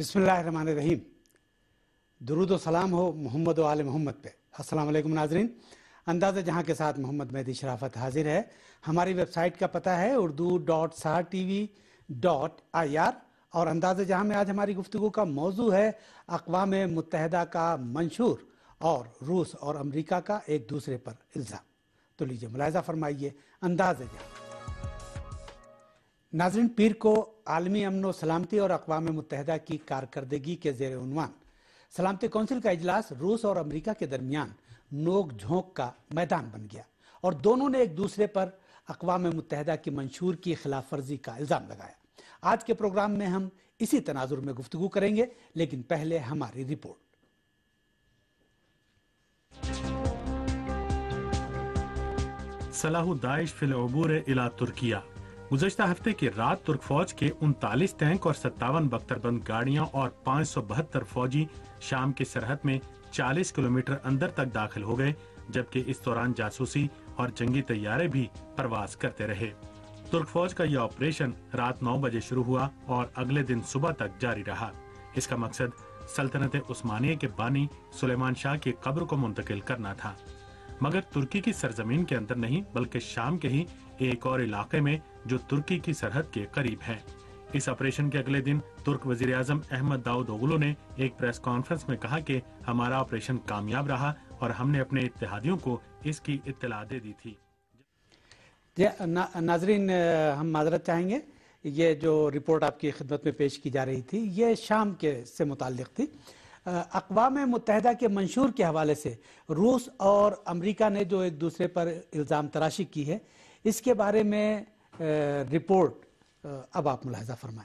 बिस्मिल्लाहिर्रहमानिर्रहीम। दुरूद व सलाम हो मोहम्मद व आले मोहम्मद पे। अस्सलाम वालेकुम नाजरीन। अंदाज़ा जहां के साथ मोहम्मद मेहदी शराफत हाजिर है। हमारी वेबसाइट का पता है urdu.sahatv.ir और अंदाज़ा जहां में आज हमारी गुफ्तगू का मौजू है अक़वाम मुत्तहिदा का मंशूर और रूस और अमरीका का एक दूसरे पर इल्ज़ाम। तो लीजिए मुलाहिज़ा फरमाइए अंदाज़ा जहां। नाज़रीन, पीर को आलमी अमन व सलामती और अक़वाम मुत्तहिदा की कारकर्दगी के ज़ेर उन्वान सलामती कौंसिल का इजलास रूस और अमरीका के दरमियान नोक झोंक का मैदान बन गया और दोनों ने एक दूसरे पर अक़वाम मुत्तहिदा की मंशूर की खिलाफ वर्जी का इल्ज़ाम लगाया। आज के प्रोग्राम में हम इसी तनाजुर में गुफ्तगू करेंगे, लेकिन पहले हमारी रिपोर्ट। सलाहु दाइश फिल अबूर इला तुर्किया। गुज़श्ता हफ्ते की रात तुर्क फौज के 39 टैंक और 57 बख्तरबंद गाड़ियां और 572 फौजी शाम की सरहद में 40 किलोमीटर अंदर तक दाखिल हो गए, जबकि इस दौरान जासूसी और जंगी तैयारे भी परवाज करते रहे। तुर्क फौज का यह ऑपरेशन रात 9 बजे शुरू हुआ और अगले दिन सुबह तक जारी रहा। इसका मकसद सल्तनत उस्मानिया के बानी सुलेमान शाह की कब्र को मुंतकिल करना था, मगर तुर्की की सरजमीन के अंदर नहीं बल्कि शाम के ही एक और इलाके में जो तुर्की की सरहद के करीब है। इस ऑपरेशन के अगले दिन तुर्क वजीर आजम अहमद दावुदोगलू ने एक प्रेस कॉन्फ्रेंस में कहा कि हमारा ऑपरेशन कामयाब रहा और हमने अपने इत्तेहादियों को इसकी इत्तला दे दी थी। नाजरीन, हम माजरत चाहेंगे, ये जो रिपोर्ट आपकी खिदमत में पेश की जा रही थी ये शाम के से मुताल्लिक थी। अक़वाम मुत्तहिदा के मंशूर के हवाले से रूस और अमरीका ने जो एक दूसरे पर इल्ज़ाम तराशी की है, इसके बारे में रिपोर्ट अब आप मुलाहिज़ा फरमाएं।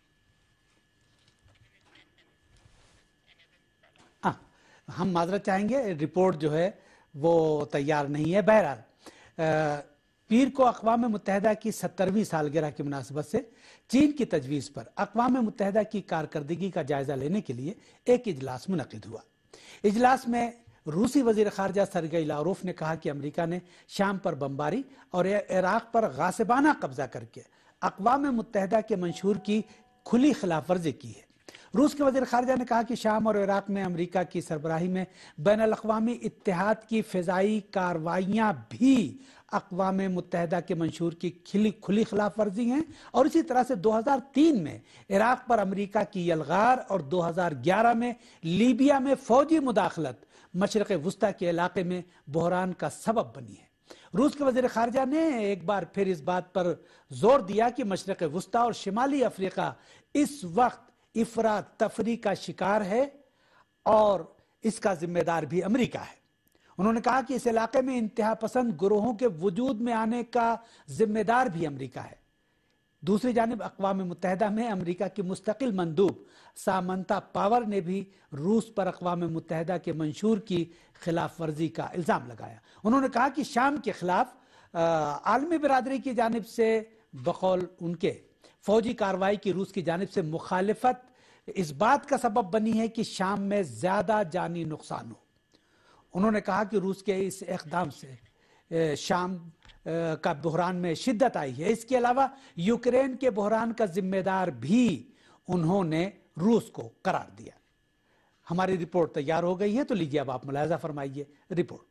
हम माजरत चाहेंगे, रिपोर्ट जो है वो तैयार नहीं है। बहरहाल पीर को अक़वाम मुत्तहिदा की 70वीं सालगिरह की मुनासिबत से चीन की तजवीज़ पर अक़वाम मुत्तहिदा की कारकर्दगी का जायज़ा लेने के लिए एक इजलास मुनक़िद हुआ। इजलास में रूसी वज़ीर ख़ारजा सरगई लावरोफ ने कहा कि अमरीका ने शाम पर बमबारी और इराक़ पर गासिबाना कब्ज़ा करके अक़वाम मुत्तहिदा के मंशूर की खुली खिलाफ वर्जी की है। रूस के वज़ीर ख़ारजा ने कहा कि शाम और इराक़ में अमरीका की सरबराही में बैनुल-अक़वामी इत्तेहाद की फ़िज़ाई कार्रवाइयाँ भी अक़वाम मुत्तहिदा के मंशूर की खुली खिलाफ वर्जी हैं और इसी तरह से 2003 में इराक़ पर अमरीका की यलगार और 2011 में लीबिया में फ़ौजी मुदाखलत मशरिक़ वुस्ता के इलाके में बहरान का सबब बनी है। रूस के वज़ीर ख़ारजा ने एक बार फिर इस बात पर जोर दिया कि मशरिक़ वुस्ता और शिमाली अफ्रीका इस वक्त इफ़रात तफरी का शिकार है और इसका जिम्मेदार भी अमरीका है। उन्होंने कहा कि इस इलाके में इंतहा पसंद गुरोहों के वजूद में आने का जिम्मेदार भी अमरीका है। दूसरी जानिब अक़वाम मुत्तहिदा में अमरीका की मुस्तकिल मंदूब सामंता पावर ने भी रूस पर अक़वाम मुत्तहिदा के मंशूर की खिलाफ वर्जी का इल्ज़ाम लगाया। उन्होंने कहा कि शाम के खिलाफ आलमी बिरादरी की जानिब से बकौल उनके फौजी कार्रवाई की रूस की जानिब से मुखालिफत इस बात का सबब बनी है कि शाम में ज़्यादा जानी नुकसान हो। उन्होंने कहा कि रूस के इस इक़दाम से शाम का बहरान में शिद्दत आई है। इसके अलावा यूक्रेन के बहरान का जिम्मेदार भी उन्होंने रूस को करार दिया। हमारी रिपोर्ट तैयार हो गई है, तो लीजिए अब आप मुलाहिज़ा फरमाइए रिपोर्ट।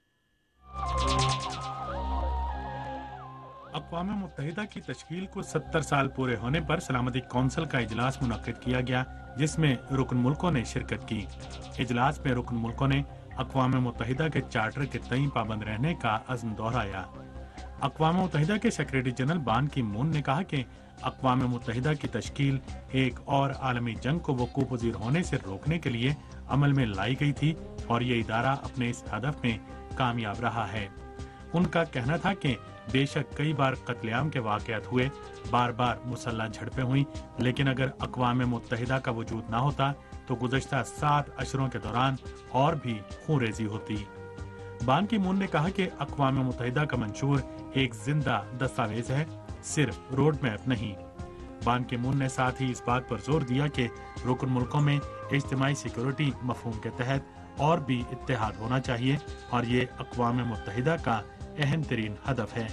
अक़वाम मुत्तहिदा की तश्कील को 70 साल पूरे होने पर सलामती कौंसिल का इजलास मुनक़्क़िद किया गया, जिसमें रुकन मुल्कों ने शिरकत की। इजलास में रुकन मुल्कों ने अक़वाम मुत्तहिदा के चार्टर के तय पाबंद रहने का अज़्म दोहराया। अक़वाम मुत्तहिदा के सेक्रेटरी जनरल बान की मून ने कहा कि अक़वाम मुत्तहिदा की तश्कील एक और आलमी जंग को वक़ूफ़ पज़ीर होने से रोकने के लिए अमल में लाई गई थी और ये इदारा अपने इस हदफ में कामयाब रहा है। उनका कहना था कि बेशक कई बार कत्लेआम के वाक़यात हुए, बार बार मुसल्लह झड़पें हुई, लेकिन अगर अक़वाम मुत्तहिदा का वजूद ना होता तो गुज़श्ता 7 अशरों के दौरान और भी खूनरेज़ी होती। बान की मून ने कहा कि अक़वाम मुत्तहिदा का मंशूर एक जिंदा दस्तावेज है, सिर्फ रोड मैप नहीं। बान की मून ने साथ ही इस बात पर जोर दिया कि रुकन मुल्कों में इज्तिमाई सिक्योरिटी मफहूम के तहत और भी इत्तेहाद होना चाहिए और ये अक़वाम मुत्तहिदा का अहम तरीन हदफ है।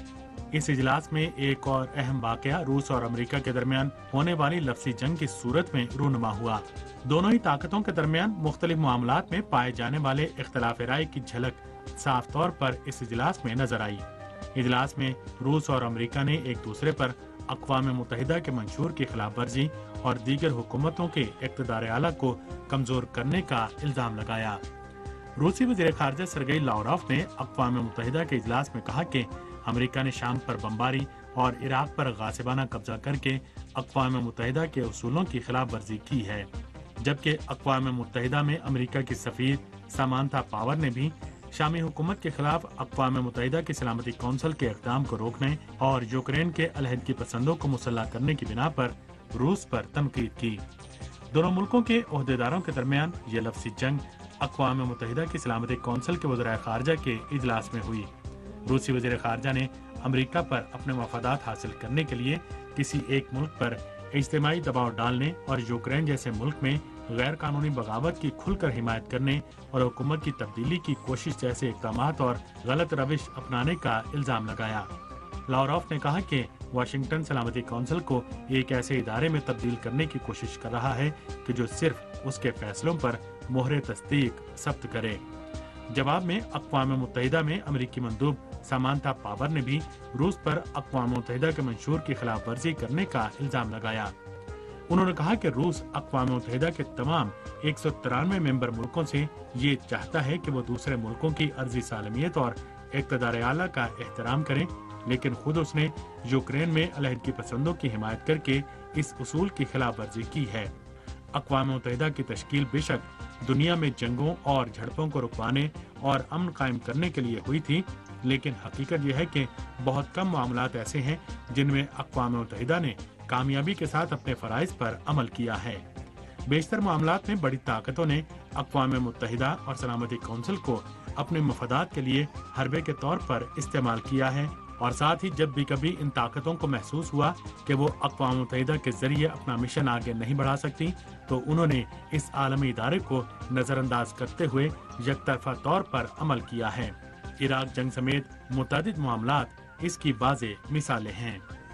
इस इजलास में एक और अहम वाकया रूस और अमेरिका के दरमियान होने वाली लफ्जी जंग की सूरत में रूनुमा हुआ। दोनों ही ताकतों के दरमियान मुख्तलिफ मामलात में पाए जाने वाले इख्तलाफ राय की झलक साफ तौर पर इस इजलास में नजर आई। इजलास में रूस और अमेरिका ने एक दूसरे पर अक़वाम मुत्तहिदा के मंशूर की खिलाफ वर्जी और दीगर हुकूमतों के इक़्तिदार आला को कमजोर करने का इल्जाम लगाया। रूसी वज़ीर ख़ारिजा सरगेई लावरोव ने अक़वाम मुत्तहिदा के इजलास में कहा कि अमेरिका ने शाम पर बमबारी और इराक पर गासिबाना कब्जा करके अक़वाम मुत्तहिदा के उसूलों की खिलाफ वर्जी की है, जबकि अक़वाम मुत्तहिदा में अमेरिका की सफ़ीर समांथा पावर ने भी शामी हुकूमत के खिलाफ अक़वाम मुत्तहिदा की सलामती कौंसिल के इक़दाम को रोकने और यूक्रेन के अलहदगी पसंदों को मुसल्लह करने की बिना पर रूस पर तनकीद की। दोनों मुल्कों के ओहदेदारों के दरमियान ये लफ्ज़ी जंग अक़वाम मुत्तहिदा की सलामती कौंसिल के वज़ीर ख़ारिजा के इजलास में हुई। रूसी वज़ीर ख़ारिजा ने अमेरिका पर अपने मफादात हासिल करने के लिए किसी एक मुल्क पर इज्तिमाई दबाव डालने और यूक्रेन जैसे मुल्क में गैर कानूनी बगावत की खुलकर हिमायत करने और हुकूमत की तब्दीली की कोशिश जैसे इक़दामात और गलत रविश अपनाने का इल्जाम लगाया। लावरोव ने कहा कि वाशिंगटन सलामती कौंसिल को एक ऐसे इदारे में तब्दील करने की कोशिश कर रहा है कि जो सिर्फ उसके फैसलों पर मोहरे तस्दीक सब्त करे। जवाब में अक़वाम मुत्तहिदा में अमेरिकी मंदूब समांथा पावर ने भी रूस पर अक़वाम मुत्तहिदा के मंशूर की खिलाफ वर्जी करने का इल्जाम लगाया। उन्होंने कहा कि रूस अक़वाम मुत्तहिदा के तमाम 193 मेंबर मुल्कों से ये चाहता है कि वो दूसरे मुल्कों की अर्जी सालमियत और इक़्तिदार आला का एहतराम करें, लेकिन खुद उसने यूक्रेन में अलहदगी पसंदों की हिमायत करके इस उसूल की खिलाफ वर्जी की है। अक़वाम मुत्तहिदा की तश्कील बेशक दुनिया में जंगों और झड़पों को रुकवाने और अमन कायम करने के लिए हुई थी, लेकिन हकीकत यह है कि बहुत कम मामलात ऐसे हैं जिनमें अक़वाम मुत्तहिदा ने कामयाबी के साथ अपने फ़राइज़ पर अमल किया है। बेशतर मामलात में बड़ी ताकतों ने अक़वाम मुत्तहिदा और सलामती कौंसिल को अपने मफादात के लिए हरबे के तौर पर इस्तेमाल किया है, और साथ ही जब भी कभी इन ताकतों को महसूस हुआ कि वो अक़वाम मुत्तहिदा के जरिए अपना मिशन आगे नहीं बढ़ा सकती, तो उन्होंने इस आलमी इदारे को नज़रअंदाज करते हुए यकतरफा तौर पर अमल किया है। इराक जंग समेत मुतअद्दिद मामलात इसकी वाज़ेह मिसालें हैं।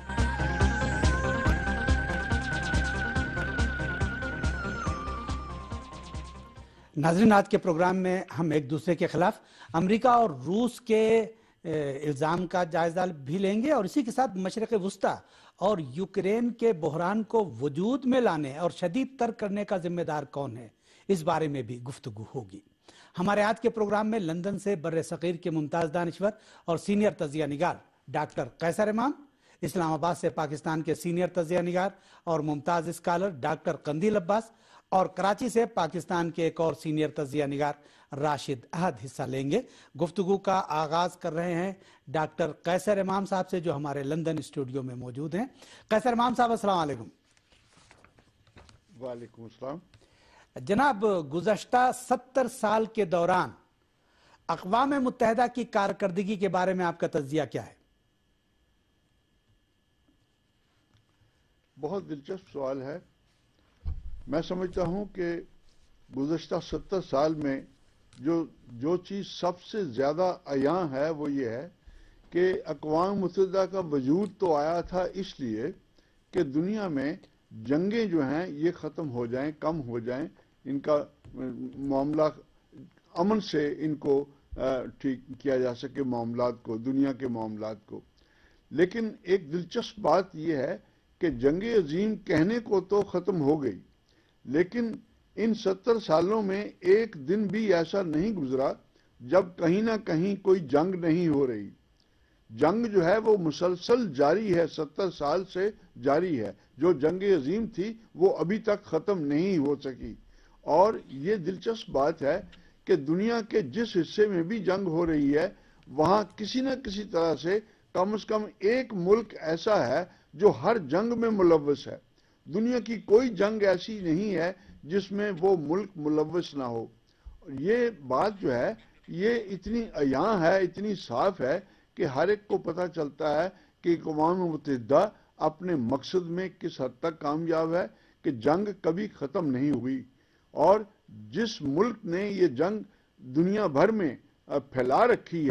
नाज़रीन, आज के प्रोग्राम में हम एक दूसरे के खिलाफ अमेरिका और रूस के इल्ज़ाम का जायजा भी लेंगे और इसी के साथ मशरिक़ वुस्ता और यूक्रेन के बहरान को वजूद में लाने और शदीद तर करने का जिम्मेदार कौन है, इस बारे में भी गुफ्तगू होगी। हमारे आज के प्रोग्राम में लंदन से बर्रे सग़ीर के मुमताज़ दानिश्वर और सीनियर तजिया निगार डॉक्टर कैसर इमाम, इस्लामाबाद से पाकिस्तान के सीनियर तजिया निगार और मुमताज़ स्कॉलर डॉक्टर कंदील अब्बास, और कराची से पाकिस्तान के एक और सीनियर तजिया निगार राशिद अहद हिस्सा लेंगे। गुफ्तगू का आगाज कर रहे हैं डॉक्टर कैसर इमाम साहब से, जो हमारे लंदन स्टूडियो में मौजूद हैं। कैसर इमाम साहब, अस्सलाम वालेकुम। वालेकुम अस्सलाम। जनाब, गुज़श्ता 70 साल के दौरान अक़वाम मुत्तहिदा की कारकर्दगी के बारे में आपका तज्जिया क्या है? बहुत दिलचस्प सवाल है। मैं समझता हूँ कि गुज़श्ता 70 साल में जो चीज़ सबसे ज़्यादा अयां है वो ये है कि अक़वाम मुत्तहिदा का वजूद तो आया था इसलिए कि दुनिया में जंगें जो हैं ये ख़त्म हो जाएं, कम हो जाएं, इनका मामला अमन से इनको ठीक किया जा सके, मामलात को, दुनिया के मामलात को। लेकिन एक दिलचस्प बात यह है कि जंग अजीम कहने को तो ख़त्म हो गई, लेकिन इन 70 सालों में एक दिन भी ऐसा नहीं गुजरा जब कहीं ना कहीं कोई जंग नहीं हो रही। जंग जो है वो मुसलसल जारी है, 70 साल से जारी है। जो जंग अजीम थी वो अभी तक ख़त्म नहीं हो सकी। और ये दिलचस्प बात है कि दुनिया के जिस हिस्से में भी जंग हो रही है वहाँ किसी न किसी तरह से कम एक मुल्क ऐसा है जो हर जंग में मुलव्वस है। दुनिया की कोई जंग ऐसी नहीं है जिसमें वो मुल्क मुलव्वस ना हो। ये बात जो है ये इतनी अयां है, इतनी साफ है कि हर एक को पता चलता है कि अक़वाम मुत्तहिदा अपने मकसद में किस हद तक कामयाब है, कि जंग कभी ख़त्म नहीं हुई। और जिस मुल्क ने ये जंग दुनिया भर में फैला रखी है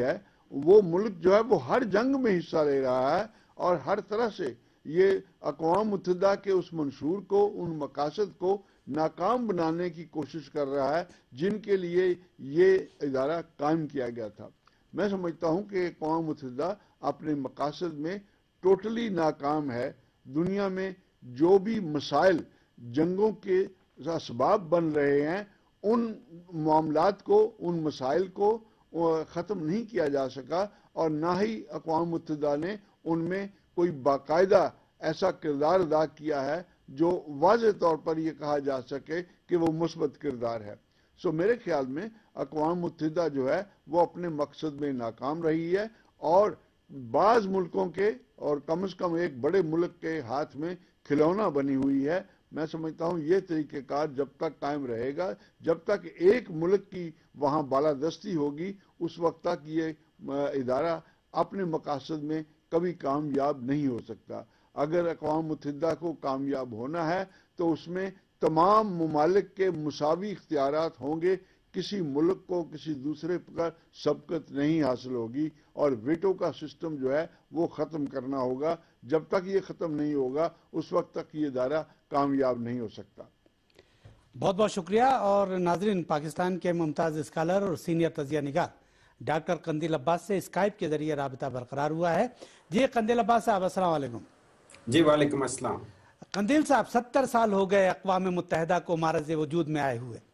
وہ ملک جو ہے وہ ہر جنگ میں حصہ لے رہا ہے اور ہر طرح سے یہ اقوام متحدہ کے اس منشور کو، ان مقاصد کو ناکام بنانے کی کوشش کر رہا ہے جن کے لیے یہ ادارہ قائم کیا گیا تھا۔ میں سمجھتا ہوں کہ اقوام متحدہ اپنے مقاصد میں ٹوٹلی ناکام ہے۔ دنیا میں جو بھی مسائل جنگوں کے اسباب بن رہے ہیں، ان معاملات کو، ان مسائل کو ختم نہیں کیا جا سکا، اور نہ ہی اقوام متحدہ نے ان میں کوئی باقاعدہ ایسا کردار ادا کیا ہے جو واضح طور پر یہ کہا جا سکے کہ وہ مثبت کردار ہے۔ سو میرے خیال میں اقوام متحدہ جو ہے وہ اپنے مقصد میں ناکام رہی ہے، اور بعض ملکوں کے اور کم از کم ایک بڑے ملک کے ہاتھ میں کھلونا بنی ہوئی ہے۔ میں سمجھتا ہوں یہ طریقہ کار جب تک قائم رہے گا، جب تک ایک ملک کی وہاں بالادستی ہوگی، اس وقت تک یہ ادارہ اپنے مقاصد میں کبھی کامیاب نہیں ہو سکتا۔ اگر اقوام متحدہ کو کامیاب ہونا ہے تو اس میں تمام ممالک کے مساوی اختیارات ہوں گے، کسی ملک کو کسی دوسرے پر سبقت نہیں حاصل ہوگی، اور ویٹو کا سسٹم جو ہے وہ ختم کرنا ہوگا۔ جب تک یہ ختم نہیں ہوگا اس وقت تک یہ ادارہ کامیاب نہیں ہو سکتا۔ بہت بہت شکریہ۔ اور ناظرین، پاکستان کے ممتاز اسکالر اور سینئر تجزیہ نگار ڈاکٹر قندیل عباس سے اسکائپ کے ذریعے رابطہ برقرار ہوا ہے۔ جی قندیل عباس صاحب، السلام علیکم۔ جی وعلیکم السلام۔ قندیل صاحب، 70 سال ہو گئے اقوام متحدہ کو معرض وجود میں آئے ہوئے۔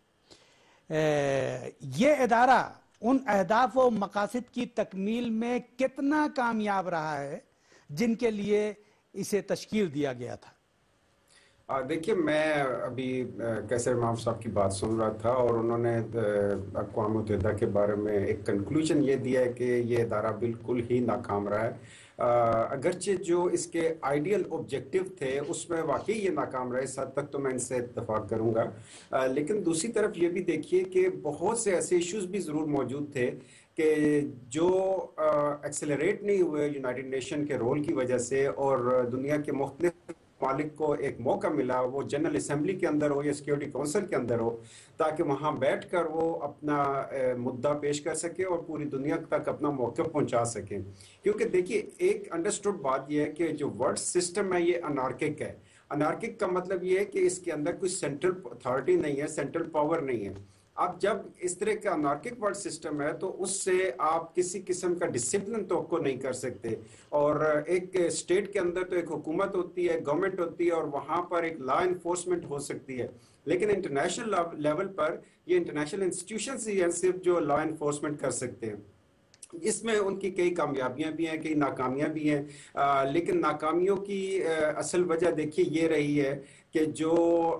یہ ادارہ ان اہداف و مقاصد کی تکمیل میں کتنا کامیاب رہا ہے جن کے لیے اسے تشکیل دیا گیا تھا؟ دیکھیے، میں ابھی کیسر امام صاحب کی بات سن رہا تھا، اور انہوں نے اقوام متحدہ کے بارے میں ایک کنکلوژن یہ دیا ہے کہ یہ ادارہ بالکل ہی ناکام رہا ہے۔ اگرچہ جو اس کے آئیڈیل آبجیکٹیو تھے اس میں واقعی یہ ناکام رہے، اس حد تک تو میں ان سے اتفاق کروں گا، لیکن دوسری طرف یہ بھی دیکھیے کہ بہت سے ایسے ایشوز بھی ضرور موجود تھے کہ جو ایکسلریٹ نہیں ہوئے یونائٹڈ نیشن کے رول کی وجہ سے، اور دنیا کے مختلف مالک کو ایک موقع ملا، وہ جنرل اسمبلی کے اندر ہو یا سیکیورٹی کونسل کے اندر ہو، تاکہ وہاں بیٹھ کر وہ اپنا مدعا پیش کر سکے اور پوری دنیا تک اپنا موقف پہنچا سکیں۔ کیونکہ دیکھیے، ایک انڈرسٹوڈ بات یہ ہے کہ جو ورلڈ سسٹم ہے یہ انارکک ہے۔ انارکک کا مطلب یہ ہے کہ اس کے اندر کوئی سینٹرل اتھارٹی نہیں ہے، سینٹرل پاور نہیں ہے۔ اب جب اس طرح کا انارکک ورلڈ سسٹم ہے تو اس سے آپ کسی قسم کا ڈسپلن توقع نہیں کر سکتے، اور ایک اسٹیٹ کے اندر تو ایک حکومت ہوتی ہے، گورنمنٹ ہوتی ہے، اور وہاں پر ایک لا انفورسمنٹ ہو سکتی ہے، لیکن انٹرنیشنل لیول پر یہ انٹرنیشنل انسٹیٹیوشنز ہی ہیں صرف جو لا انفورسمنٹ کر سکتے ہیں۔ اس میں ان کی کئی کامیابیاں بھی ہیں، کئی ناکامیاں بھی ہیں، لیکن ناکامیوں کی اصل وجہ دیکھیے یہ رہی ہے کہ جو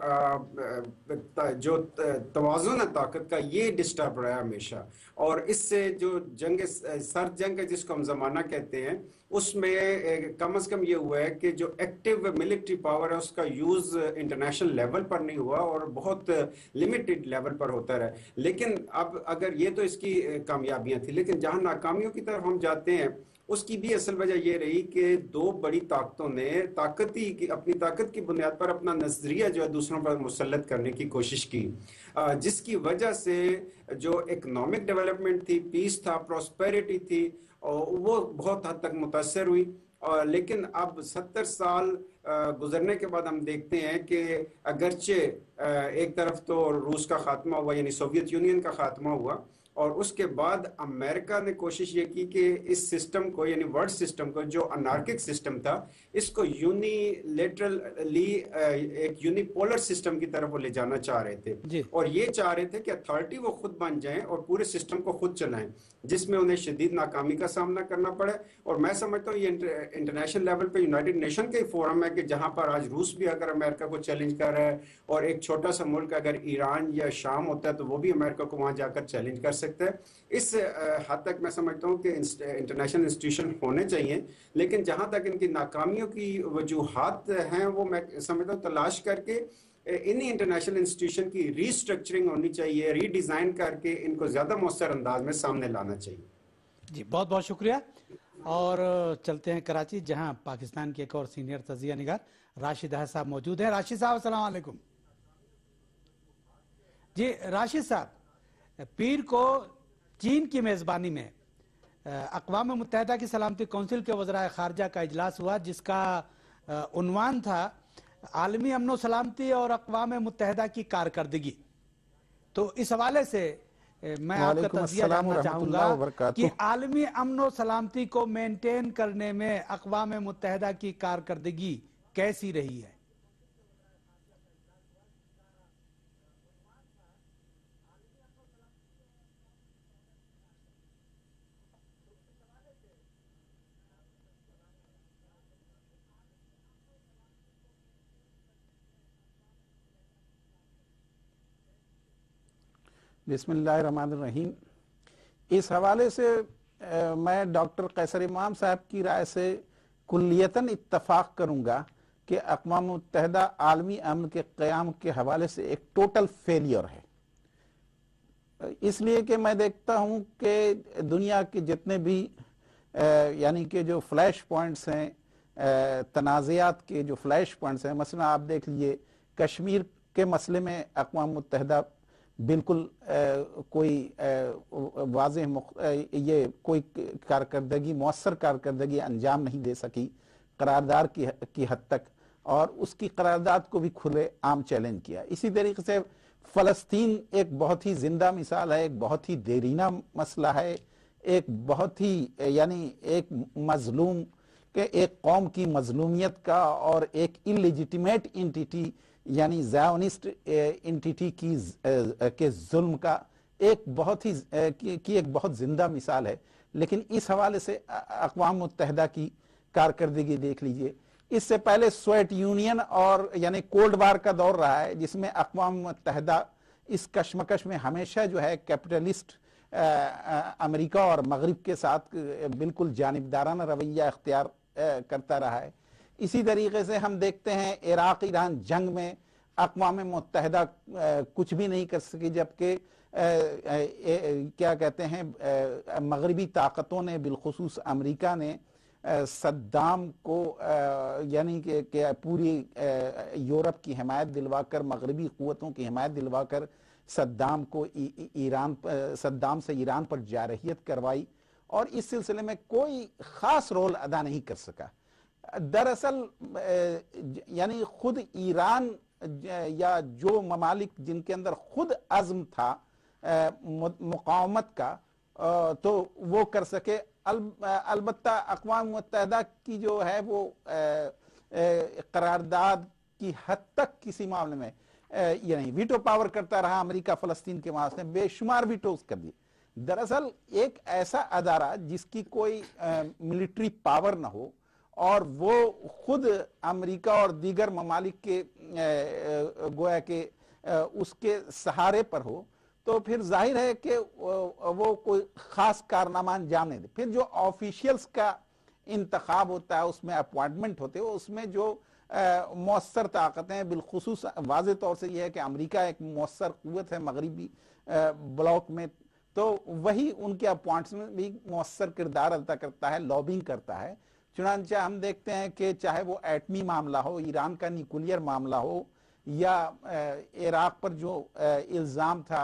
توازن ہے طاقت کا، یہ ڈسٹرب رہا ہے ہمیشہ، اور اس سے جو سرد جنگ ہے جس کو ہم زمانہ کہتے ہیں، اس میں کم از کم یہ ہوا ہے کہ جو ایکٹیو ملٹری پاور ہے اس کا یوز انٹرنیشنل لیول پر نہیں ہوا، اور بہت لمیٹڈ لیول پر ہوتا رہا۔ لیکن اب اگر یہ تو اس کی کامیابیاں تھیں، لیکن جہاں ناکامیوں کی طرف ہم جاتے ہیں اس کی بھی اصل وجہ یہ رہی کہ دو بڑی طاقتوں نے اپنی طاقت کی بنیاد پر اپنا نظریہ جو ہے دوسروں پر مسلط کرنے کی کوشش کی، جس کی وجہ سے جو اکنامک ڈیولپمنٹ تھی، پیس تھا، پراسپیرٹی تھی، وہ بہت حد تک متاثر ہوئی۔ لیکن اب 70 سال گزرنے کے بعد ہم دیکھتے ہیں کہ اگرچہ ایک طرف تو روس کا خاتمہ ہوا، یعنی سوویت یونین کا خاتمہ ہوا، اور اس کے بعد امریکہ نے کوشش یہ کی کہ اس سسٹم کو، یعنی ورلڈ سسٹم کو، جو انارکک سسٹم تھا، اس کو یونیلیٹرلی ایک یونیپولر سسٹم کی طرف وہ لے جانا چاہ رہے تھے، اور یہ چاہ رہے تھے کہ اتھارٹی وہ خود بن جائیں اور پورے سسٹم کو خود چلائیں، جس میں انہیں شدید ناکامی کا سامنا کرنا پڑے۔ اور میں سمجھتا ہوں یہ انٹرنیشنل لیول پہ یونائٹڈ نیشن کا ہی فورم ہے کہ جہاں پر آج روس بھی اگر امریکہ کو چیلنج کر رہا ہے، اور ایک چھوٹا سا ملک اگر ایران یا شام ہوتا ہے تو وہ بھی امریکہ کو وہاں جا کر چیلنج کر سکتا ہے۔ اس حد تک میں سمجھتا ہوں کہ انٹرنیشنل انسٹیٹیوشن ہونے چاہیے، لیکن جہاں تک ان کی ناکامیوں کی وجوہات ہیں وہ میں سمجھتا ہوں تلاش کر کے انہی انٹرنیشنل انسٹیٹیوشن کی ری اسٹرکچرنگ ہونی چاہیے، ری ڈیزائن کر کے ان کو زیادہ مؤثر انداز میں سامنے لانا چاہیے۔ جی بہت بہت شکریہ۔ اور چلتے ہیں کراچی، جہاں پاکستان کے ایک اور سینئر تجزیہ نگار راشد احد صاحب موجود ہیں۔ راشد صاحب السلام علیکم۔ جی راشد صاحب، پیر کو چین کی میزبانی میں اقوام متحدہ کی سلامتی کونسل کے وزرائے خارجہ کا اجلاس ہوا جس کا عنوان تھا عالمی امن و سلامتی اور اقوام متحدہ کی کارکردگی. تو اس حوالے سے میں آپ کا تجزیہ جاننا چاہوں گا کہ عالمی امن و سلامتی کو مینٹین کرنے میں اقوام متحدہ کی کارکردگی کیسی رہی ہے؟ بسم اللہ الرحمن الرحیم. اس حوالے سے میں ڈاکٹر قیصر امام صاحب کی رائے سے کلیتاً اتفاق کروں گا کہ اقوام متحدہ عالمی امن کے قیام کے حوالے سے ایک ٹوٹل فیلئر ہے. اس لیے کہ میں دیکھتا ہوں کہ دنیا کے جتنے بھی یعنی کہ جو فلیش پوائنٹس ہیں، تنازعات کے جو فلیش پوائنٹس ہیں، مثلا آپ دیکھ لیجئے کشمیر کے مسئلے میں اقوام متحدہ بالکل کوئی واضح یہ کوئی کارکردگی، مؤثر کارکردگی انجام نہیں دے سکی قرارداد کی حد تک، اور اس کی قرارداد کو بھی کھلے عام چیلنج کیا. اسی طریقے سے فلسطین ایک بہت ہی زندہ مثال ہے، ایک بہت ہی دیرینہ مسئلہ ہے، ایک بہت ہی یعنی ایک مظلوم کہ ایک قوم کی مظلومیت کا اور ایک انلیجیٹیمیٹ انٹیٹی یعنی زائونسٹ انٹیٹی کے ظلم کا ایک بہت ہی ایک بہت زندہ مثال ہے. لیکن اس حوالے سے اقوام متحدہ کی کارکردگی دیکھ لیجئے. اس سے پہلے سوویت یونین اور یعنی کولڈ وار کا دور رہا ہے جس میں اقوام متحدہ اس کشمکش میں ہمیشہ جو ہے کیپٹلسٹ امریکہ اور مغرب کے ساتھ بالکل جانبدارانہ رویہ اختیار کرتا رہا ہے. اسی طریقے سے ہم دیکھتے ہیں عراق ایران جنگ میں اقوام متحدہ کچھ بھی نہیں کر سکی، جبکہ کیا کہتے ہیں مغربی طاقتوں نے بالخصوص امریکہ نے صدام کو یعنی کہ پوری یورپ کی حمایت دلوا کر، مغربی قوتوں کی حمایت دلوا کر صدام سے ایران پر جارحیت کروائی، اور اس سلسلے میں کوئی خاص رول ادا نہیں کر سکا. دراصل یعنی خود ایران یا جو ممالک جن کے اندر خود عزم تھا مقاومت کا تو وہ کر سکے. البتہ اقوام متحدہ کی جو ہے وہ قرارداد کی حد تک کسی معاملے میں یعنی ویٹو پاور کرتا رہا. امریکہ فلسطین کے معاملے میں بے شمار ویٹوز کر دیے. دراصل ایک ایسا ادارہ جس کی کوئی ملٹری پاور نہ ہو اور وہ خود امریکہ اور دیگر ممالک کے گویا کہ اس کے سہارے پر ہو، تو پھر ظاہر ہے کہ وہ کوئی خاص کارنامہ انجام نہیں دے. پھر جو آفیشیلز کا انتخاب ہوتا ہے، اس میں اپوائنٹمنٹ ہوتے ہیں، اس میں جو مؤثر طاقتیں، بالخصوص واضح طور سے یہ ہے کہ امریکہ ایک مؤثر قوت ہے مغربی بلاک میں، تو وہی ان کے اپوائنٹس میں بھی مؤثر کردار ادا کرتا ہے، لابنگ کرتا ہے. چنانچہ ہم دیکھتے ہیں کہ چاہے وہ ایٹمی معاملہ ہو، ایران کا نیوکلیئر معاملہ ہو، یا عراق پر جو الزام تھا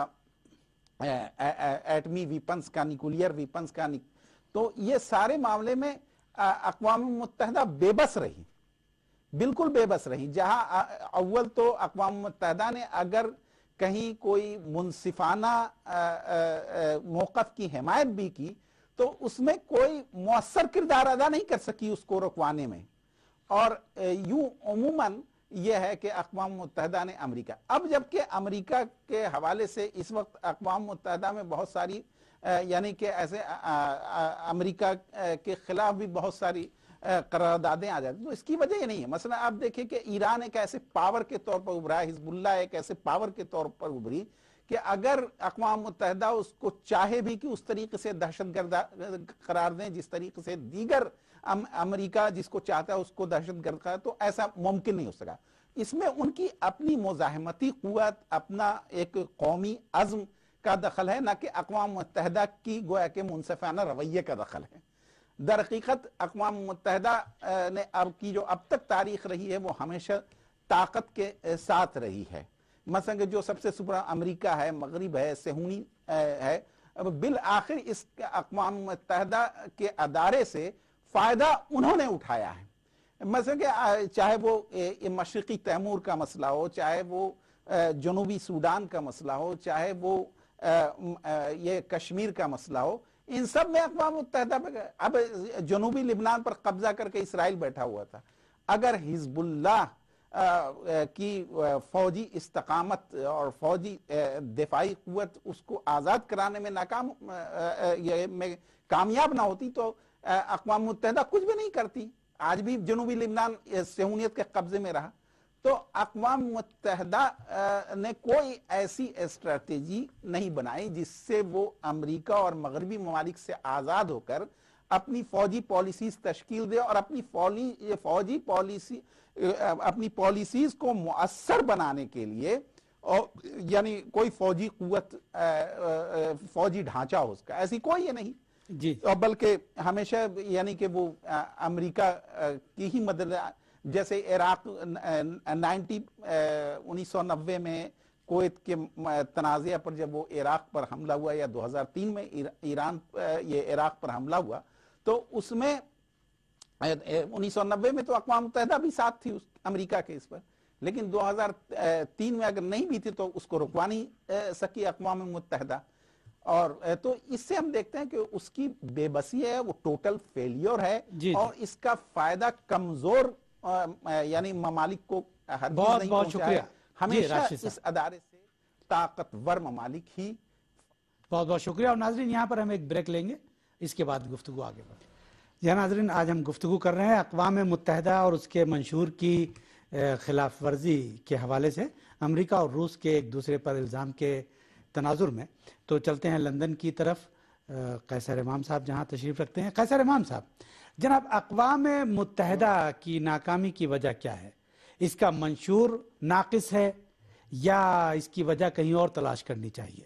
ایٹمی ویپنز کا، نیوکلیئر ویپنز کا، تو یہ سارے معاملے میں اقوام متحدہ بے بس رہی، بالکل بے بس رہی. جہاں اول تو اقوام متحدہ نے اگر کہیں کوئی منصفانہ موقف کی حمایت بھی کی تو اس میں کوئی مؤثر کردار ادا نہیں کر سکی اس کو رکوانے میں. اور یوں عموماً یہ ہے کہ اقوام متحدہ نے امریکہ، اب جبکہ امریکہ کے حوالے سے اس وقت اقوام متحدہ میں بہت ساری یعنی کہ ایسے امریکہ کے خلاف بھی بہت ساری قراردادیں آ جاتی ہیں، تو اس کی وجہ یہ نہیں ہے. مثلا آپ دیکھیں کہ ایران ایک ایسے پاور کے طور پر ابھرا ہے، حزب اللہ ایک ایسے پاور کے طور پر ابھری کہ اگر اقوام متحدہ اس کو چاہے بھی کہ اس طریقے سے دہشت گرد قرار دیں جس طریقے سے دیگر امریکہ جس کو چاہتا ہے اس کو دہشت گرد قرار، تو ایسا ممکن نہیں ہو سکا. اس میں ان کی اپنی مزاحمتی قوت، اپنا ایک قومی عزم کا دخل ہے، نہ کہ اقوام متحدہ کی گویا کہ منصفانہ رویے کا دخل ہے. در حقیقت اقوام متحدہ نے جو اب تک تاریخ رہی ہے وہ ہمیشہ طاقت کے ساتھ رہی ہے. مثلا جو سب سے سپر امریکہ ہے، مغرب ہے، صہیونی ہے، بالآخر اس اقوام متحدہ کے ادارے سے فائدہ انہوں نے اٹھایا ہے. مثلا کہ چاہے وہ مشرقی تیمور کا مسئلہ ہو، چاہے وہ جنوبی سوڈان کا مسئلہ ہو، چاہے وہ یہ کشمیر کا مسئلہ ہو، ان سب میں اقوام متحدہ اب جنوبی لبنان پر قبضہ کر کے اسرائیل بیٹھا ہوا تھا. اگر حزب اللہ کی فوجی استقامت اور فوجی دفاعی قوت اس کو آزاد کرانے میں کامیاب نہ ہوتی تو اقوام متحدہ کچھ بھی نہیں کرتی. آج بھی جنوبی لبنان صہیونیت کے قبضے میں رہا. تو اقوام متحدہ نے کوئی ایسی اسٹریٹجی نہیں بنائی جس سے وہ امریکہ اور مغربی ممالک سے آزاد ہو کر اپنی فوجی پالیسیز تشکیل دے اور اپنی پالیسیز کو مؤثر بنانے کے لیے یعنی کوئی فوجی قوت فوجی ڈھانچہ ہو اس کا، ایسی کوئی نہیں جی. اور بلکہ ہمیشہ یعنی کہ وہ امریکہ کی ہی مدد، جیسے عراق 1990 میں کویت کے تنازعہ پر جب وہ عراق پر حملہ ہوا، یا 2003 میں یہ عراق پر حملہ ہوا، تو اس میں 1990 میں تو اقوام متحدہ بھی ساتھ تھی امریکہ کے اس پر، لیکن 2003 میں اگر نہیں بھی تھی تو اس کو رکوا نہیں سکی اقوام متحدہ. اور تو اس سے ہم دیکھتے ہیں کہ اس کی بے بسی ہے، وہ ٹوٹل فیلیور ہے. اور اس کا فائدہ کمزور یعنی ممالک کو بہت بہت شکریہ. ہمیشہ اس ادارے سے طاقتور ممالک ہی. بہت بہت شکریہ. اور ناظرین یہاں پر ہم ایک بریک لیں گے، اس کے بعد گفتگو آگے بڑھے. جی ناظرین، آج ہم گفتگو کر رہے ہیں اقوام متحدہ اور اس کے منشور کی خلاف ورزی کے حوالے سے امریکہ اور روس کے ایک دوسرے پر الزام کے تناظر میں. تو چلتے ہیں لندن کی طرف. قیصر امام صاحب جہاں تشریف رکھتے ہیں. قیصر امام صاحب، جناب اقوام متحدہ کی ناکامی کی وجہ کیا ہے؟ اس کا منشور ناقص ہے یا اس کی وجہ کہیں اور تلاش کرنی چاہیے؟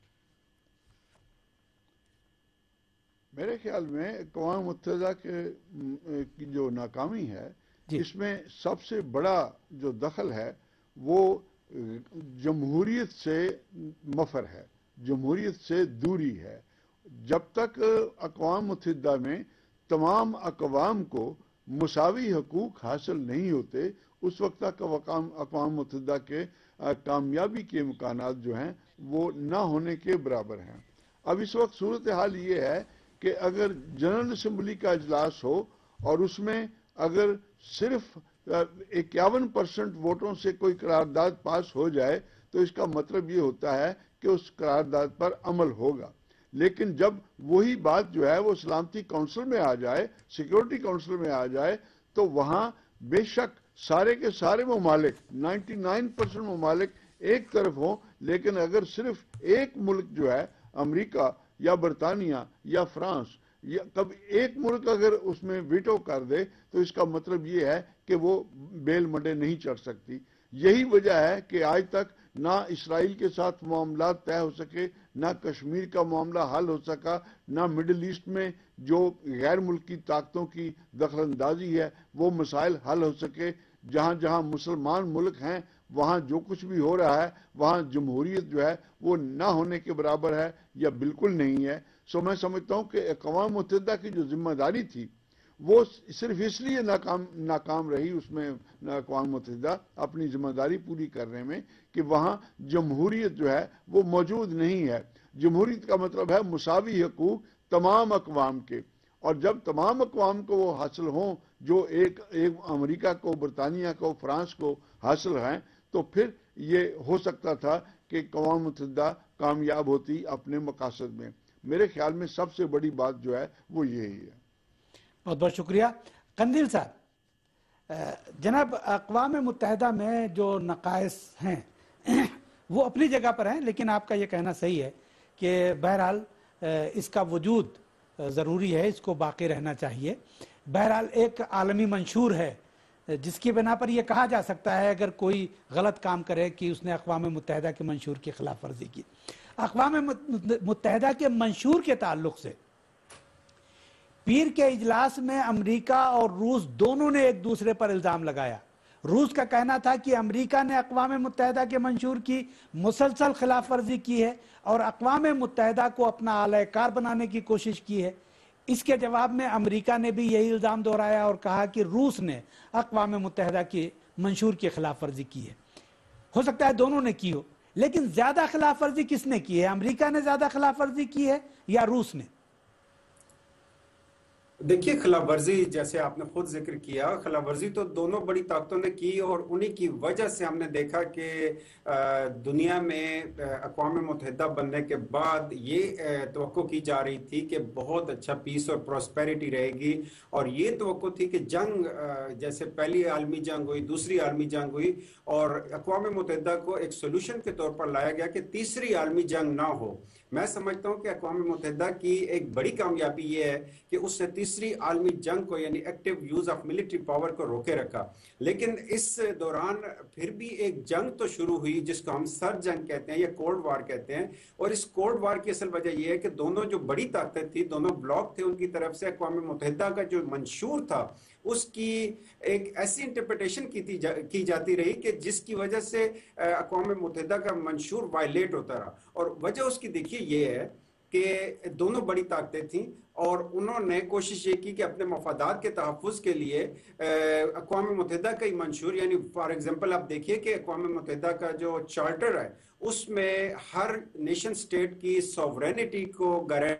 میرے خیال میں اقوام متحدہ کی جو ناکامی ہے اس میں سب سے بڑا جو دخل ہے وہ جمہوریت سے مفر ہے، جمہوریت سے دوری ہے. جب تک اقوام متحدہ میں تمام اقوام کو مساوی حقوق حاصل نہیں ہوتے، اس وقت تک اقوام متحدہ کے کامیابی کے امکانات جو ہیں وہ نہ ہونے کے برابر ہیں. اب اس وقت صورتحال یہ ہے کہ اگر جنرل اسمبلی کا اجلاس ہو اور اس میں اگر صرف 51% ووٹوں سے کوئی قرارداد پاس ہو جائے تو اس کا مطلب یہ ہوتا ہے کہ اس قرارداد پر عمل ہوگا. لیکن جب وہی بات جو ہے وہ سلامتی کونسل میں آ جائے، سیکیورٹی کونسل میں آ جائے، تو وہاں بے شک سارے کے سارے ممالک 99% ممالک ایک طرف ہوں، لیکن اگر صرف ایک ملک جو ہے امریکہ یا برطانیہ یا فرانس یا کبھی ایک ملک اگر اس میں ویٹو کر دے تو اس کا مطلب یہ ہے کہ وہ بیل منڈے نہیں چڑھ سکتی. یہی وجہ ہے کہ آج تک نہ اسرائیل کے ساتھ معاملات طے ہو سکے، نہ کشمیر کا معاملہ حل ہو سکا، نہ مڈل ایسٹ میں جو غیر ملکی طاقتوں کی دخل اندازی ہے وہ مسائل حل ہو سکے. جہاں جہاں مسلمان ملک ہیں وہاں جو کچھ بھی ہو رہا ہے وہاں جمہوریت جو ہے وہ نہ ہونے کے برابر ہے یا بالکل نہیں ہے. میں سمجھتا ہوں کہ اقوام متحدہ کی جو ذمہ داری تھی وہ صرف اس لیے ناکام رہی اس میں اقوام متحدہ اپنی ذمہ داری پوری کرنے میں کہ وہاں جمہوریت جو ہے وہ موجود نہیں ہے. جمہوریت کا مطلب ہے مساوی حقوق تمام اقوام کے، اور جب تمام اقوام کو وہ حاصل ہوں جو ایک امریکہ کو، برطانیہ کو، فرانس کو حاصل ہیں، تو پھر یہ ہو سکتا تھا کہ اقوام متحدہ کامیاب ہوتی اپنے مقاصد میں. میرے خیال میں سب سے بڑی بات جو ہے وہ یہی ہے. بہت بہت شکریہ. قندیل صاحب، جناب اقوام متحدہ میں جو نقائص ہیں وہ اپنی جگہ پر ہیں، لیکن آپ کا یہ کہنا صحیح ہے کہ بہرحال اس کا وجود ضروری ہے، اس کو باقی رہنا چاہیے. بہرحال ایک عالمی منشور ہے جس کی بنا پر یہ کہا جا سکتا ہے اگر کوئی غلط کام کرے کہ اس نے اقوام متحدہ کے منشور کی خلاف ورزی کی. اقوام متحدہ کے منشور کے تعلق سے پیر کے اجلاس میں امریکہ اور روس دونوں نے ایک دوسرے پر الزام لگایا. روس کا کہنا تھا کہ امریکہ نے اقوام متحدہ کے منشور کی مسلسل خلاف ورزی کی ہے اور اقوام متحدہ کو اپنا اعلی کار بنانے کی کوشش کی ہے۔ اس کے جواب میں امریکہ نے بھی یہی الزام دہرایا اور کہا کہ روس نے اقوام متحدہ کے منشور کی خلاف ورزی کی ہے۔ ہو سکتا ہے دونوں نے کی ہو، لیکن زیادہ خلاف ورزی کس نے کی ہے؟ امریکہ نے زیادہ خلاف ورزی کی ہے یا روس نے؟ دیکھیے، خلاف ورزی جیسے آپ نے خود ذکر کیا، خلاف ورزی تو دونوں بڑی طاقتوں نے کی، اور انہی کی وجہ سے ہم نے دیکھا کہ دنیا میں اقوام متحدہ بننے کے بعد یہ توقع کی جا رہی تھی کہ بہت اچھا پیس اور پراسپیرٹی رہے گی، اور یہ توقع تھی کہ جنگ، جیسے پہلی عالمی جنگ ہوئی، دوسری عالمی جنگ ہوئی، اور اقوام متحدہ کو ایک سولوشن کے طور پر لایا گیا کہ تیسری عالمی جنگ نہ ہو۔ میں سمجھتا ہوں کہ اقوام متحدہ کی ایک بڑی کامیابی یہ ہے کہ اس نے تیسری عالمی جنگ کو، یعنی active use of military power کو روکے رکھا، لیکن اس دوران پھر بھی ایک جنگ تو شروع ہوئی جس کو ہم سرد جنگ کہتے ہیں یا کولڈ وار کہتے ہیں، اور اس کولڈ وار کی اصل وجہ یہ ہے کہ دونوں جو بڑی طاقتیں تھی، دونوں بلاک تھے، ان کی طرف سے اقوام متحدہ کا جو منشور تھا اس کی ایک ایسی انٹرپریٹیشن کی جاتی رہی کہ جس کی وجہ سے اقوام متحدہ کا منشور وائلیٹ ہوتا رہا، اور وجہ اس کی دیکھیے یہ ہے کہ دونوں بڑی طاقتیں تھیں اور انہوں نے کوشش یہ کی کہ اپنے مفادات کے تحفظ کے لیے اقوام متحدہ کا ہی منشور، یعنی فار ایگزامپل آپ دیکھیے کہ اقوام متحدہ کا جو چارٹر ہے اس میں ہر نیشن سٹیٹ کی سوورینٹی کو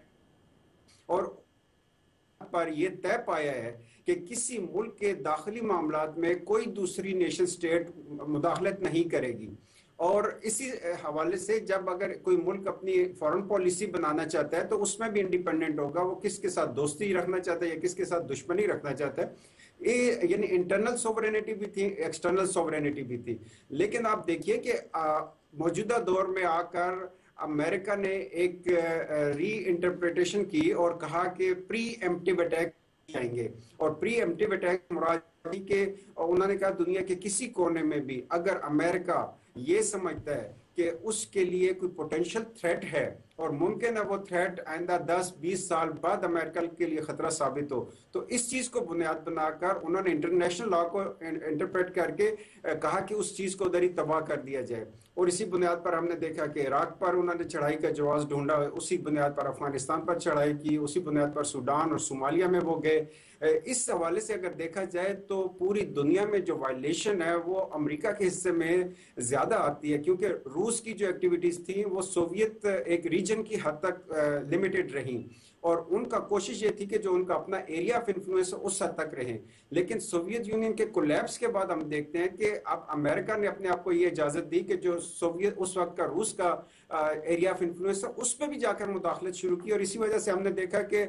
اور پر یہ طے پایا ہے کہ کسی ملک کے داخلی معاملات میں کوئی دوسری نیشن سٹیٹ مداخلت نہیں کرے گی، اور اسی حوالے سے جب اگر کوئی ملک اپنی فارن پالیسی بنانا چاہتا ہے تو اس میں بھی انڈیپینڈنٹ ہوگا، وہ کس کے ساتھ دوستی رکھنا چاہتا ہے یا کس کے ساتھ دشمنی رکھنا چاہتا ہے۔ یہ یعنی انٹرنل سوورینٹی بھی تھی، ایکسٹرنل سوورینٹی بھی تھی، لیکن آپ دیکھیے کہ موجودہ دور میں آ کر امریکہ نے ایک ری انٹرپریٹیشن کی اور کہا کہ پری ایمپٹیو اٹیک جائیں گے، اور پری ایمپٹیو اٹیک مراد کہ انہوں نے کہا دنیا کے کسی کونے میں بھی اگر امریکہ یہ سمجھتا ہے کہ اس کے لیے کوئی پوٹینشل تھریٹ ہے اور ممکن ہے وہ تھریٹ آئندہ 10-20 سال بعد امریکہ کے لیے خطرہ ثابت ہو، تو اس چیز کو بنیاد بنا کر انہوں نے انٹرنیشنل لا کو انٹرپریٹ کر کے کہا کہ اس چیز کو ادھر ہی تباہ کر دیا جائے، اور اسی بنیاد پر ہم نے دیکھا کہ عراق پر انہوں نے چڑھائی کا جواز ڈھونڈا، اسی بنیاد پر افغانستان پر چڑھائی کی، اسی بنیاد پر سوڈان اور صومالیہ میں وہ گئے۔ اس حوالے سے اگر دیکھا جائے تو پوری دنیا میں جو وائلیشن ہے وہ امریکہ کے حصے میں زیادہ آتی ہے، کیونکہ روس کی جو ایکٹیویٹیز تھیں وہ سوویت ایک ریجن کی حد تک لیمیٹڈ رہیں، اور ان کا کوشش یہ تھی کہ جو ان کا اپنا ایریا آف انفلوئنس اس حد تک رہیں، لیکن سوویت یونین کے کولیپس کے بعد ہم دیکھتے ہیں کہ اب امریکہ نے اپنے آپ کو یہ اجازت دی کہ جو سوویت اس وقت کا روس کا ایریا آف انفلوئنس اس پہ بھی جا کر مداخلت شروع کی، اور اسی وجہ سے ہم نے دیکھا کہ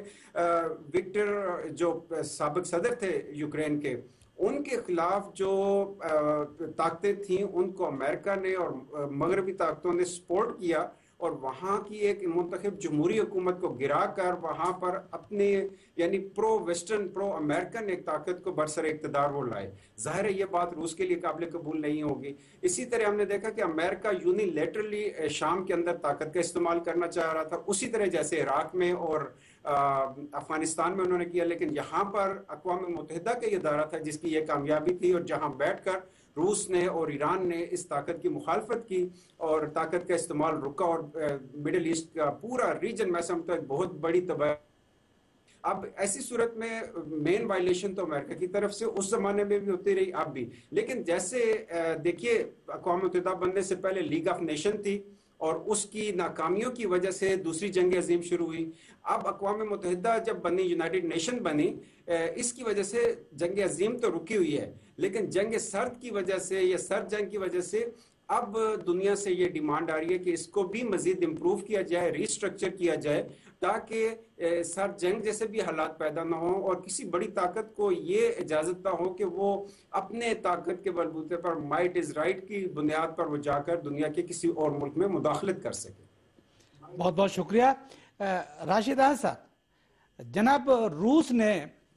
وکٹر جو سابق صدر تھے یوکرین کے، ان کے خلاف جو طاقتیں تھیں ان کو امریکہ نے اور مغربی طاقتوں نے سپورٹ کیا، اور وہاں کی ایک منتخب جمہوری حکومت کو گرا کر وہاں پر اپنے یعنی پرو ویسٹرن پرو امریکن ایک طاقت کو برسر اقتدار وہ لائے۔ ظاہر ہے یہ بات روس کے لیے قابل قبول نہیں ہوگی۔ اسی طرح ہم نے دیکھا کہ امریکہ یونیلیٹرلی شام کے اندر طاقت کا استعمال کرنا چاہ رہا تھا، اسی طرح جیسے عراق میں اور افغانستان میں انہوں نے کیا، لیکن یہاں پر اقوام متحدہ کا یہ ادارہ تھا جس کی یہ کامیابی تھی، اور جہاں بیٹھ کر روس نے اور ایران نے اس طاقت کی مخالفت کی اور طاقت کا استعمال رکا، اور مڈل ایسٹ کا پورا ریجن میں سمجھتا ہوں بہت بڑی تباہی۔ اب ایسی صورت میں مین وائلیشن تو امریکہ کی طرف سے اس زمانے میں بھی ہوتی رہی، اب بھی، لیکن جیسے دیکھیے اقوام متحدہ بننے سے پہلے لیگ آف نیشن تھی، اور اس کی ناکامیوں کی وجہ سے دوسری جنگ عظیم شروع ہوئی۔ اب اقوام متحدہ جب بنی، یونائٹڈ نیشن بنی، اس کی وجہ سے جنگ عظیم تو رکی ہوئی ہے، لیکن جنگ سرد کی وجہ سے یا سرد جنگ کی وجہ سے اب دنیا سے یہ ڈیمانڈ آ رہی ہے کہ اس کو بھی مزید امپروو کیا جائے، ری اسٹرکچر کیا جائے، تاکہ سرد جنگ جیسے بھی حالات پیدا نہ ہوں اور کسی بڑی طاقت کو یہ اجازت نہ ہو کہ وہ اپنے طاقت کے بلبوتے پر مائٹ از رائٹ کی بنیاد پر وہ جا کر دنیا کے کسی اور ملک میں مداخلت کر سکے۔ بہت بہت شکریہ راشد احمد صاحب۔ جناب، روس نے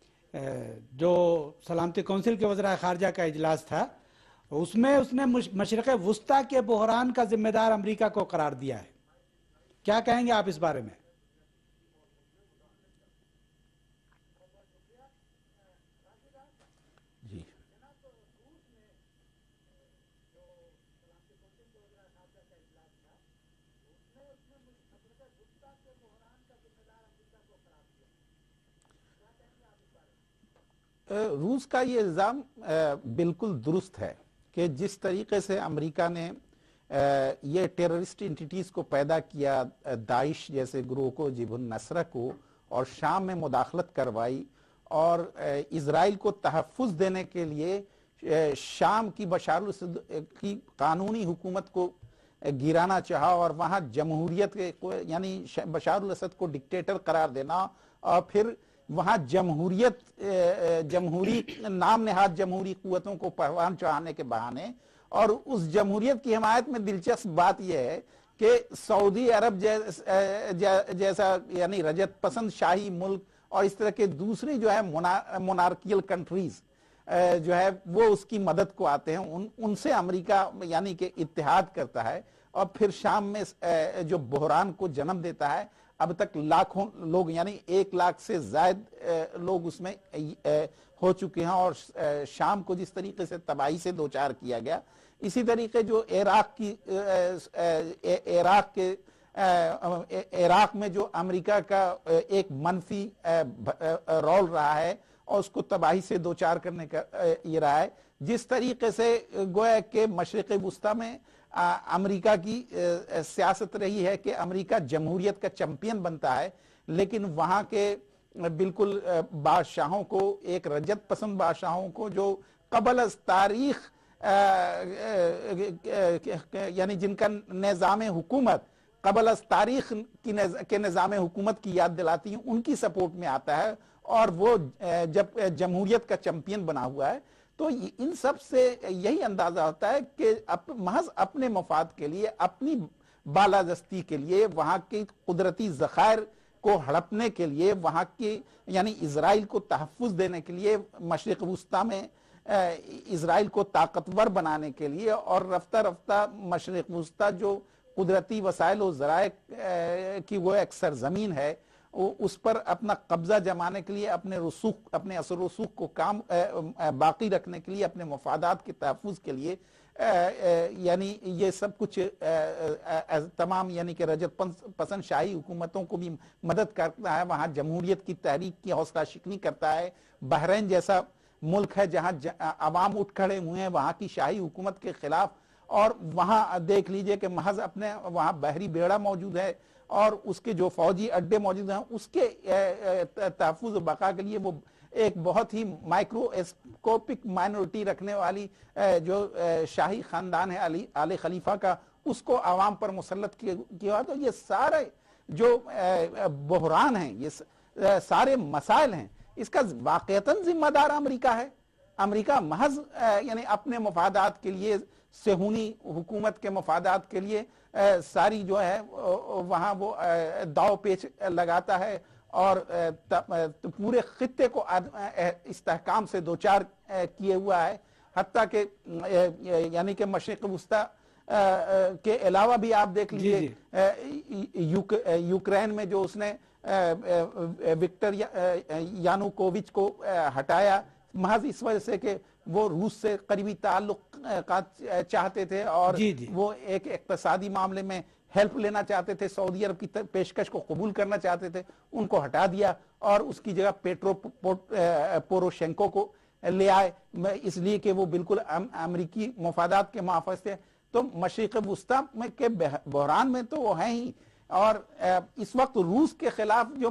جو سلامتی کونسل کے وزراء خارجہ کا اجلاس تھا اس نے مشرق وسطی کے بحران کا ذمہ دار امریکہ کو قرار دیا ہے، کیا کہیں گے آپ اس بارے میں؟ جی، روس کا یہ الزام بالکل درست ہے کہ جس طریقے سے امریکہ نے یہ ٹیررسٹ انٹیٹیز کو پیدا کیا، داعش جیسے گروہ کو، جبہۃ النصرہ کو، اور شام میں مداخلت کروائی، اور اسرائیل کو تحفظ دینے کے لیے شام کی بشار الاسد کی قانونی حکومت کو گرانا چاہا، اور وہاں جمہوریت یعنی بشار الاسد کو ڈکٹیٹر قرار دینا، اور پھر وہاں جمہوری نام نہاد جمہوری قوتوں کو پروان چڑھانے کے بہانے، اور اس جمہوریت کی حمایت میں دلچسپ بات یہ ہے کہ سعودی عرب جیسا یعنی رجت پسند شاہی ملک اور اس طرح کے دوسری جو ہے مونارکیل کنٹریز جو ہے وہ اس کی مدد کو آتے ہیں، ان سے امریکہ یعنی کہ اتحاد کرتا ہے، اور پھر شام میں جو بحران کو جنم دیتا ہے۔ اب تک لاکھوں لوگ یعنی 1 لاکھ سے زائد لوگ اس میں ہو چکے ہیں، اور شام کو جس طریقے سے تباہی سے دوچار کیا گیا، اسی طریقے جو عراق میں جو امریکہ کا ایک منفی رول رہا ہے اور اس کو تباہی سے دوچار کرنے کا یہ رہا ہے، جس طریقے سے گویا کہ مشرق وسطیٰ میں امریکہ کی سیاست رہی ہے کہ امریکہ جمہوریت کا چیمپئن بنتا ہے، لیکن وہاں کے بالکل بادشاہوں کو، ایک رجت پسند بادشاہوں کو جو قبل از تاریخ یعنی جن کا نظام حکومت قبل از تاریخ کے نظام حکومت کی یاد دلاتی ہیں، ان کی سپورٹ میں آتا ہے، اور وہ جب جمہوریت کا چیمپئن بنا ہوا ہے، تو ان سب سے یہی اندازہ ہوتا ہے کہ محض اپنے مفاد کے لیے، اپنی بالادستی کے لیے، وہاں کی قدرتی ذخائر کو ہڑپنے کے لیے، وہاں کی یعنی اسرائیل کو تحفظ دینے کے لیے، مشرق وسطیٰ میں اسرائیل کو طاقتور بنانے کے لیے، اور رفتہ رفتہ مشرق وسطیٰ جو قدرتی وسائل و ذرائع کی وہ ایک سرزمین ہے، اس پر اپنا قبضہ جمانے کے لیے، اپنے اثر و رسوخ کو باقی رکھنے کے لیے، اپنے مفادات کے تحفظ کے لیے، یعنی یہ سب کچھ تمام یعنی کہ رجت پسند شاہی حکومتوں کو بھی مدد کرتا ہے، وہاں جمہوریت کی تحریک کی حوصلہ شکنی کرتا ہے۔ بحرین جیسا ملک ہے جہاں عوام اٹھ کھڑے ہوئے ہیں وہاں کی شاہی حکومت کے خلاف، اور وہاں دیکھ لیجئے کہ محض اپنے وہاں بحری بیڑا موجود ہے، اور اس کے جو فوجی اڈے موجود ہیں، اس کے تحفظ و بقا کے لیے وہ ایک بہت ہی مائکرو اسکوپک مائنورٹی رکھنے والی جو شاہی خاندان ہے آل خلیفہ کا، اس کو عوام پر مسلط کیا۔ تو یہ سارے جو بحران ہیں، یہ سارے مسائل ہیں، اس کا واقعتاً ذمہ دار امریکہ ہے۔ امریکہ محض یعنی اپنے مفادات کے لیے، صہیونی حکومت کے مفادات کے لیے ساری جو ہے وہاں وہ داؤ پیچ لگاتا ہے، اور پورے خطے کو استحکام سے دوچار کیے ہوا ہے، حتیٰ کہ یعنی کہ مشرق وسطیٰ کے علاوہ بھی آپ دیکھ لیجیے یوکرین میں جو اس نے وکٹر یانوکووچ کو ہٹایا، محض اس وجہ سے کہ وہ روس سے قریبی تعلقات چاہتے تھے، اور وہ ایک اقتصادی معاملے میں ہیلپ لینا چاہتے تھے، سعودی عرب کی پیشکش کو قبول کرنا چاہتے تھے، ان کو ہٹا دیا، اور اس کی جگہ پیٹرو پوروشینکو کو لے آئے، اس لیے کہ وہ بالکل امریکی مفادات کے محافظ تھے۔ تو مشرق وسطیٰ میں کے بحران میں تو وہ ہیں ہی، اور اس وقت روس کے خلاف جو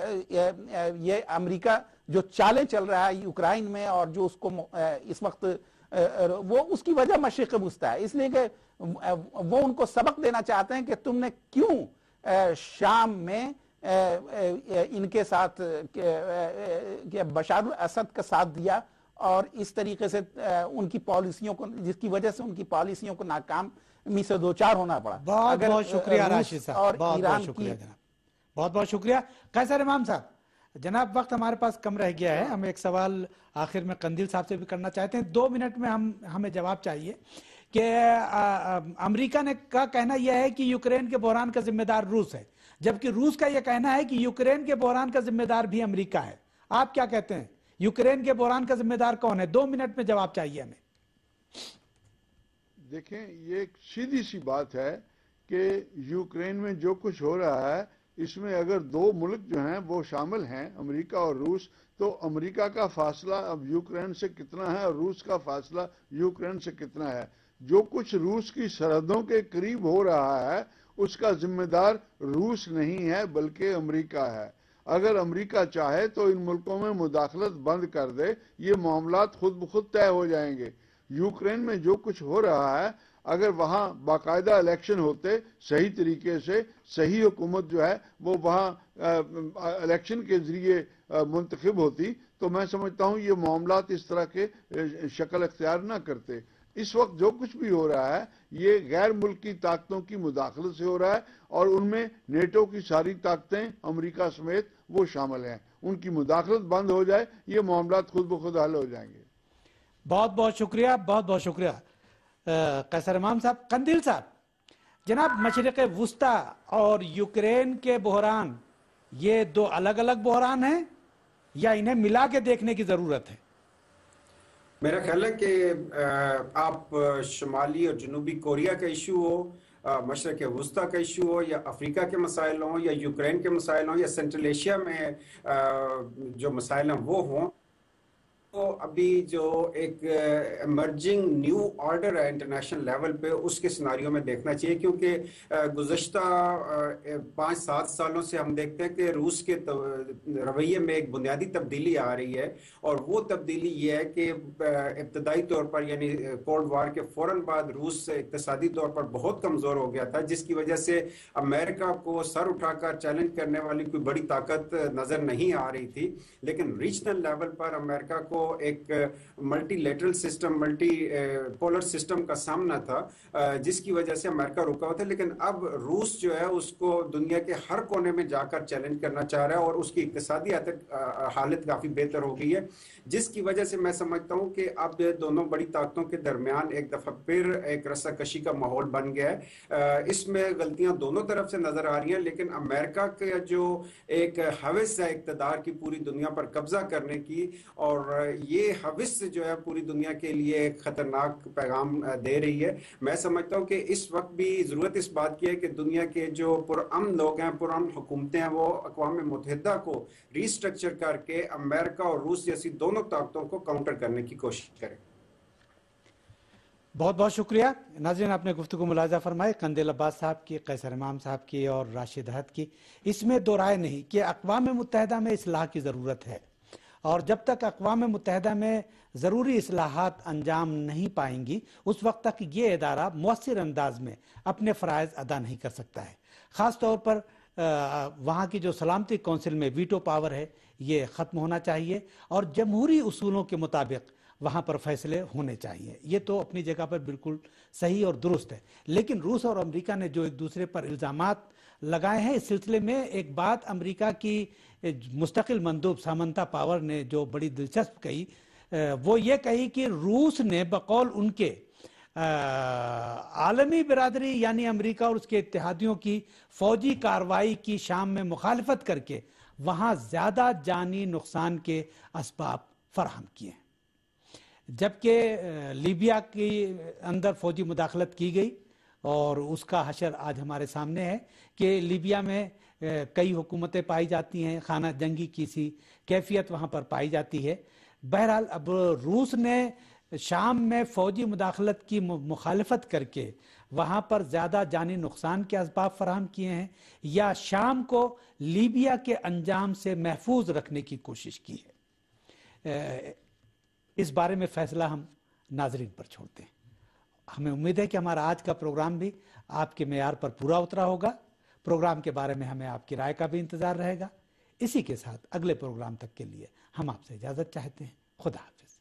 یہ امریکہ جو چالیں چل رہا ہے یوکرائن میں، اور جو اس کو اس وقت وہ اس کی وجہ مشرق وسطیٰ ہے، اس لیے کہ وہ ان کو سبق دینا چاہتے ہیں کہ تم نے کیوں شام میں ان کے ساتھ بشار الاسد کا ساتھ دیا، اور اس طریقے سے ان کی پالیسیوں کو، جس کی وجہ سے ان کی پالیسیوں کو ناکامی سے دوچار ہونا پڑا۔ بہت بہت شکریہ راشد صاحب، بہت بہت شکریہ جناب، بہت بہت شکریہ قیصر امام صاحب۔ جناب وقت ہمارے پاس کم رہ گیا ہے، ہم ایک سوال آخر میں قندیل صاحب سے بھی کرنا چاہتے ہیں، 2 منٹ میں ہمیں جواب چاہیے کہ امریکہ نے کا کہنا یہ ہے کہ یوکرین کے بحران کا ذمہ دار روس ہے، جبکہ روس کا یہ کہنا ہے کہ یوکرین کے بحران کا ذمہ دار بھی امریکہ ہے۔ آپ کیا کہتے ہیں، یوکرین کے بحران کا ذمہ دار کون ہے؟ 2 منٹ میں جواب چاہیے ہمیں۔ دیکھیں، یہ ایک سیدھی سی بات ہے کہ یوکرین میں جو کچھ ہو رہا ہے اس میں اگر دو ملک جو ہیں وہ شامل ہیں امریکہ اور روس، تو امریکہ کا فاصلہ اب یوکرین سے کتنا ہے اور روس کا فاصلہ یوکرین سے کتنا ہے؟ جو کچھ روس کی سرحدوں کے قریب ہو رہا ہے اس کا ذمہ دار روس نہیں ہے بلکہ امریکہ ہے۔ اگر امریکہ چاہے تو ان ملکوں میں مداخلت بند کر دے، یہ معاملات خود بخود طے ہو جائیں گے۔ یوکرین میں جو کچھ ہو رہا ہے، اگر وہاں باقاعدہ الیکشن ہوتے صحیح طریقے سے، صحیح حکومت جو ہے وہ وہاں الیکشن کے ذریعے منتخب ہوتی، تو میں سمجھتا ہوں یہ معاملات اس طرح کے شکل اختیار نہ کرتے۔ اس وقت جو کچھ بھی ہو رہا ہے یہ غیر ملکی طاقتوں کی مداخلت سے ہو رہا ہے، اور ان میں نیٹو کی ساری طاقتیں امریکہ سمیت وہ شامل ہیں۔ ان کی مداخلت بند ہو جائے یہ معاملات خود بخود حل ہو جائیں گے۔ بہت بہت شکریہ، بہت بہت شکریہ قیصر امام صاحب۔ قندیل صاحب، جناب مشرق وسطی اور یوکرین کے بحران یہ دو الگ الگ بحران ہیں یا انہیں ملا کے دیکھنے کی ضرورت ہے؟ میرا خیال ہے کہ آپ شمالی اور جنوبی کوریا کا ایشو ہو، مشرق وسطی کا ایشو ہو، یا افریقہ کے مسائل ہوں، یا یوکرین کے مسائل ہوں، یا سینٹرل ایشیا میں جو مسائل ہیں وہ ہوں، تو ابھی جو ایک ایمرجنگ نیو آرڈر ہے انٹرنیشنل لیول پہ، اس کے سیناریو میں دیکھنا چاہیے، کیونکہ گزشتہ 5-7 سالوں سے ہم دیکھتے ہیں کہ روس کے رویے میں ایک بنیادی تبدیلی آ رہی ہے، اور وہ تبدیلی یہ ہے کہ ابتدائی طور پر یعنی کولڈ وار کے فوراً بعد روس اقتصادی طور پر بہت کمزور ہو گیا تھا، جس کی وجہ سے امریکہ کو سر اٹھا کر چیلنج کرنے والی کوئی بڑی طاقت نظر نہیں آ رہی تھی، لیکن ریجنل لیول پر امریکہ کو ایک multilateral system, multipolar system کا سامنا تھا، جس کی وجہ سے امریکہ رکا ہوا تھا۔ لیکن اب روس جو ہے اس کو دنیا کے ہر کونے میں جا کر چیلنج کرنا چاہ رہا ہے، اور اس کی اقتصادی حالت کافی بہتر ہو گئی ہے، جس کی وجہ سے میں سمجھتا ہوں کہ اب دونوں بڑی طاقتوں کے درمیان ایک دفعہ پھر ایک رسہ کشی کا ماحول بن گیا ہے۔ اس میں غلطیاں دونوں طرف سے نظر آ رہی ہیں، لیکن امریکہ کا جو ایک ہوس ہے اقتدار کی پوری دنیا پر قبضہ کرنے کی، اور یہ ہوس جو ہے پوری دنیا کے لیے ایک خطرناک پیغام دے رہی ہے۔ میں سمجھتا ہوں کہ اس وقت بھی ضرورت اس بات کی ہے کہ دنیا کے جو پرامن لوگ ہیں، پرامن حکومتیں ہیں، وہ اقوام متحدہ کو ری اسٹرکچر کر کے امریکہ اور روس جیسی دونوں طاقتوں کو کاؤنٹر کرنے کی کوشش کریں۔ بہت بہت شکریہ ناظرین، آپ نے گفتگو ملاحظہ فرمائی قندیل عباس صاحب کی، قیصر امام صاحب کی اور راشد احد کی۔ اس میں دو رائے نہیں کہ اقوام متحدہ میں اصلاح کی ضرورت ہے، اور جب تک اقوام متحدہ میں ضروری اصلاحات انجام نہیں پائیں گی اس وقت تک یہ ادارہ مؤثر انداز میں اپنے فرائض ادا نہیں کر سکتا ہے۔ خاص طور پر وہاں کی جو سلامتی کونسل میں ویٹو پاور ہے یہ ختم ہونا چاہیے، اور جمہوری اصولوں کے مطابق وہاں پر فیصلے ہونے چاہیے۔ یہ تو اپنی جگہ پر بالکل صحیح اور درست ہے، لیکن روس اور امریکہ نے جو ایک دوسرے پر الزامات لگائے ہیں، اس سلسلے میں ایک بات امریکہ کی مستقل مندوب سامنتا پاور نے جو بڑی دلچسپ کہی، وہ یہ کہی کہ روس نے بقول ان کے عالمی برادری یعنی امریکہ اور اس کے اتحادیوں کی فوجی کارروائی کی شام میں مخالفت کر کے وہاں زیادہ جانی نقصان کے اسباب فراہم کیے، جبکہ لیبیا کے اندر فوجی مداخلت کی گئی، اور اس کا حشر آج ہمارے سامنے ہے کہ لیبیا میں کئی حکومتیں پائی جاتی ہیں، خانہ جنگی کی سی کیفیت وہاں پر پائی جاتی ہے۔ بہرحال اب روس نے شام میں فوجی مداخلت کی مخالفت کر کے وہاں پر زیادہ جانی نقصان کے اسباب فراہم کیے ہیں، یا شام کو لیبیا کے انجام سے محفوظ رکھنے کی کوشش کی ہے۔ اس بارے میں فیصلہ ہم ناظرین پر چھوڑتے ہیں۔ ہمیں امید ہے کہ ہمارا آج کا پروگرام بھی آپ کے معیار پر پورا اترا ہوگا۔ پروگرام کے بارے میں ہمیں آپ کی رائے کا بھی انتظار رہے گا۔ اسی کے ساتھ اگلے پروگرام تک کے لیے ہم آپ سے اجازت چاہتے ہیں۔ خدا حافظ۔